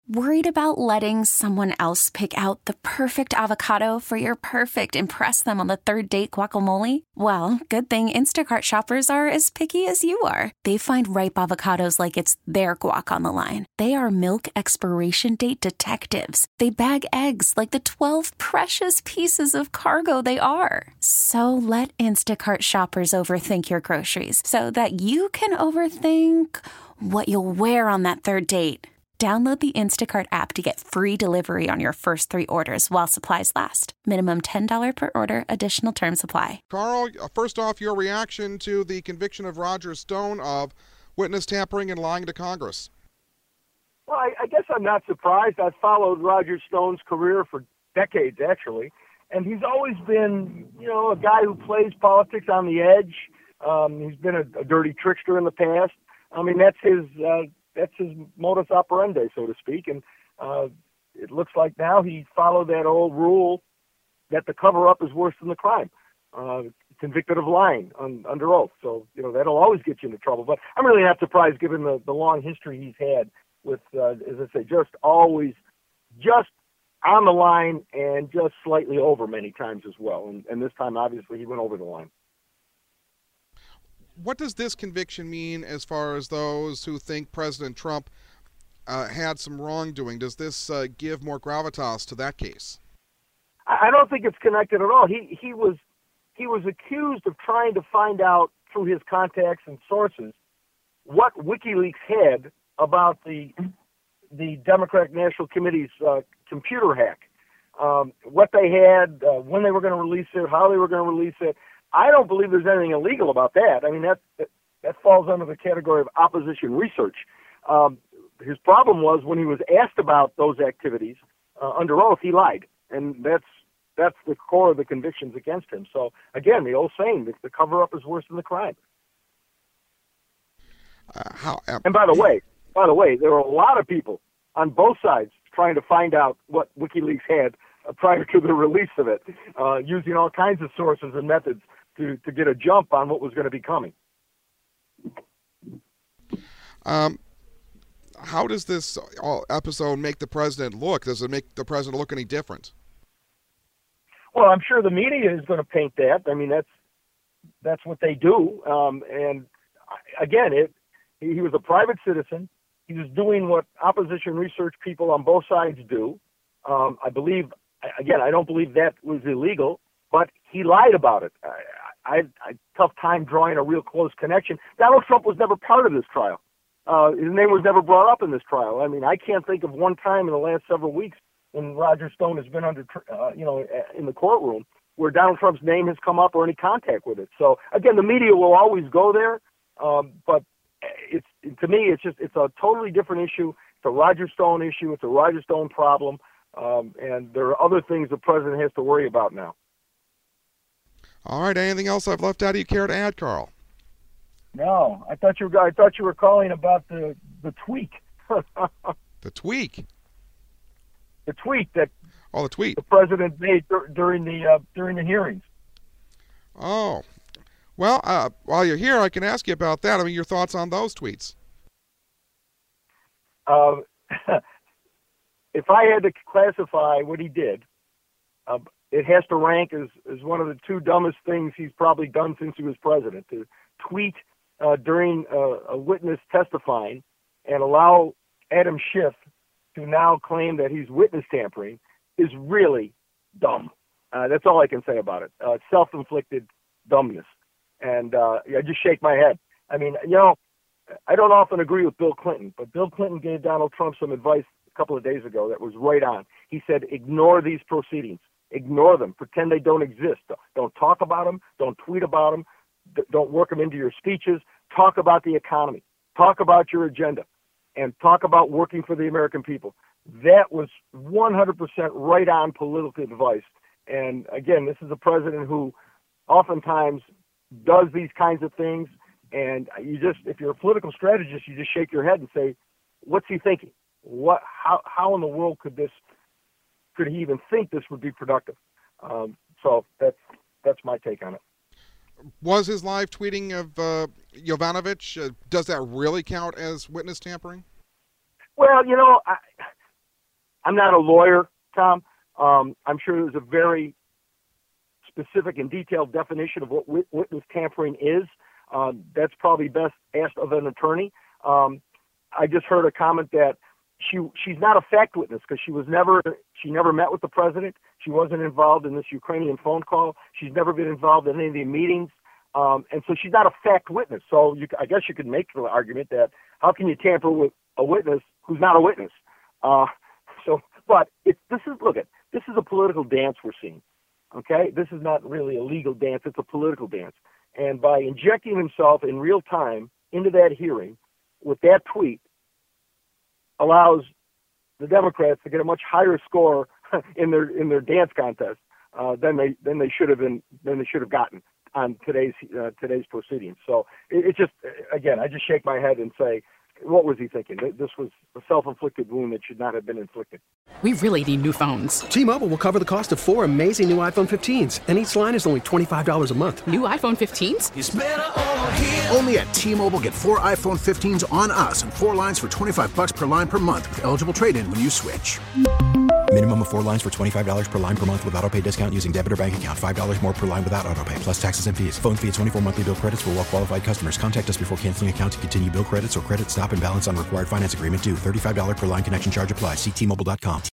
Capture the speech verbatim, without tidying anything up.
Worried about letting someone else pick out the perfect avocado for your perfect impress them on the third date guacamole? Well, good thing Instacart shoppers are as picky as you are. They find ripe avocados like it's their guac on the line. They are milk expiration date detectives. They bag eggs like the twelve precious pieces of cargo they are. So let Instacart shoppers overthink your groceries so that you can overthink what you'll wear on that third date. Download the Instacart app to get free delivery on your first three orders while supplies last. Minimum ten dollars per order. Additional terms apply. Carl, first off, your reaction to the conviction of Roger Stone of witness tampering and lying to Congress. Well, I, I guess I'm not surprised. I've followed Roger Stone's career for decades, actually, and he's always been, you know, a guy who plays politics on the edge. Um, he's been a, a dirty trickster in the past. I mean, that's his... Uh, That's his modus operandi, so to speak. And uh, it looks like now he followed that old rule that the cover-up is worse than the crime, uh, convicted of lying on, under oath. So, you know, that'll always get you into trouble. But I'm really not surprised given the, the long history he's had with, uh, as I say, just always just on the line and just slightly over many times as well. And, and this time, obviously, he went over the line. What does this conviction mean as far as those who think President Trump uh, had some wrongdoing? Does this uh, give more gravitas to that case? I don't think it's connected at all. He he was he was accused of trying to find out through his contacts and sources what WikiLeaks had about the the Democratic National Committee's uh, computer hack, um, what they had, uh, when they were going to release it, how they were going to release it. I don't believe there's anything illegal about that. I mean, that that, that falls under the category of opposition research. Um, his problem was when he was asked about those activities uh, under oath, he lied, and that's that's the core of the convictions against him. So again, the old saying that the cover-up is worse than the crime. Uh, how, um, and by the way, by the way, there were a lot of people on both sides trying to find out what WikiLeaks had uh, prior to the release of it, uh, using all kinds of sources and methods to, to get a jump on what was going to be coming. Um, how does this episode make the president look? Does it make the president look any different? Well, I'm sure the media is going to paint that. I mean, that's that's what they do. Um, and again, it he was a private citizen. He was doing what opposition research people on both sides do. Um, I believe, again, I don't believe that was illegal, but he lied about it. I, I, I tough time drawing a real close connection. Donald Trump was never part of this trial. Uh, his name was never brought up in this trial. I mean, I can't think of one time in the last several weeks when Roger Stone has been under, uh, you know, in the courtroom where Donald Trump's name has come up or any contact with it. So again, the media will always go there, um, but it's to me, it's just it's a totally different issue. It's a Roger Stone issue. It's a Roger Stone problem, um, and there are other things the president has to worry about now. All right. Anything else I've left out of you care to add, Carl? No, I thought you were. I thought you were calling about the the tweak. The tweak. The tweet that. Oh, the tweet the president made dur- during the uh, during the hearings. Oh, well, uh, while you're here, I can ask you about that. I mean, your thoughts on those tweets? Uh, if I had to classify what he did, uh, it has to rank as, as one of the two dumbest things he's probably done since he was president. To tweet uh, during uh, a witness testifying and allow Adam Schiff to now claim that he's witness tampering is really dumb. Uh, that's all I can say about it. Uh, self-inflicted dumbness. And uh, I just shake my head. I mean, you know, I don't often agree with Bill Clinton, but Bill Clinton gave Donald Trump some advice a couple of days ago that was right on. He said, ignore these proceedings. Ignore them. Pretend they don't exist. Don't talk about them. Don't tweet about them. Don't work them into your speeches. Talk about the economy. Talk about your agenda. And talk about working for the American people. That was one hundred percent right on political advice. And again, this is a president who oftentimes does these kinds of things. And you just, if you're a political strategist, you just shake your head and say, what's he thinking? What, how, how in the world could this, could he even think this would be productive? Um, so that's, that's my take on it. Was his live tweeting of uh, Yovanovitch, uh, does that really count as witness tampering? Well, you know, I, I'm not a lawyer, Tom. Um, I'm sure there's a very specific and detailed definition of what wit- witness tampering is. Um, that's probably best asked of an attorney. Um, I just heard a comment that she she's not a fact witness because she was never she never met with the president. She wasn't involved in this Ukrainian phone call. She's never been involved in any of the meetings, um, and so she's not a fact witness. So you, I guess you could make the argument that how can you tamper with a witness who's not a witness? Uh, so, but it, this is look at this is a political dance we're seeing. Okay, this is not really a legal dance; it's a political dance. And by injecting himself in real time into that hearing with that tweet, allows the Democrats to get a much higher score in their in their dance contest uh, than they than they should have been than they should have gotten on today's uh, today's proceedings. So it, it just again, I just shake my head and say, what was he thinking? This was a self-inflicted wound that should not have been inflicted. We really need new phones. T-Mobile will cover the cost of four amazing new iPhone fifteens, and each line is only twenty-five dollars a month. New iPhone fifteens? It's better over here. Only at T-Mobile, get four iPhone fifteens on us and four lines for twenty-five bucks per line per month with eligible trade-in when you switch. Minimum of four lines for twenty-five dollars per line per month with autopay discount using debit or bank account. five dollars more per line without autopay, plus taxes and fees. Phone fee at twenty-four monthly bill credits for well-qualified customers. Contact us before canceling account to continue bill credits or credit stop and balance on required finance agreement due. thirty-five dollars per line connection charge applies. See T Mobile dot com.